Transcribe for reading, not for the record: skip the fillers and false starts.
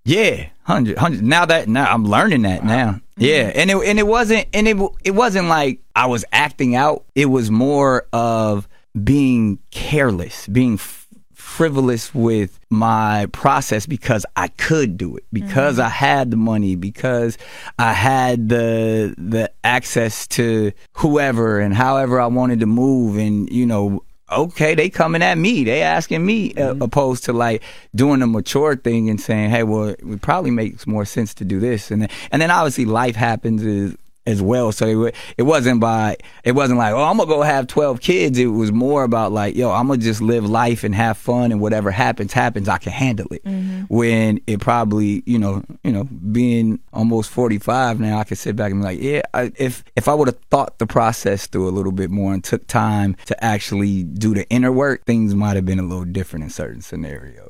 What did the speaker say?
Yeah, 100. Now I'm learning that now. Yeah, and it wasn't like I was acting out. It was more of being careless, being frivolous with my process because I could do it, because I had the money, because I had the access to whoever and however I wanted to move, and okay, they coming at me, they asking me, opposed to like doing the mature thing and saying, hey, well, it probably makes more sense to do this, and then obviously life happens as well. So it wasn't like, oh, I'm gonna go have 12 kids. It was more about like, yo, I'm gonna just live life and have fun, and whatever happens, I can handle it. When it probably, being almost 45 now, I can sit back and be like, yeah, if I would have thought the process through a little bit more and took time to actually do the inner work, things might have been a little different in certain scenarios.